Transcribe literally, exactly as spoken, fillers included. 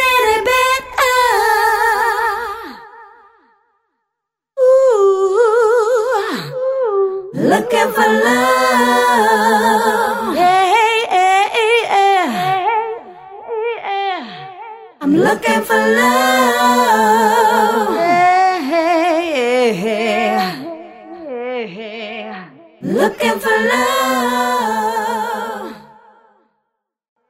little bit. Uh, ooh, looking for love. Yeah, yeah, yeah. I'm looking for love. Yeah, yeah, yeah. Looking for love.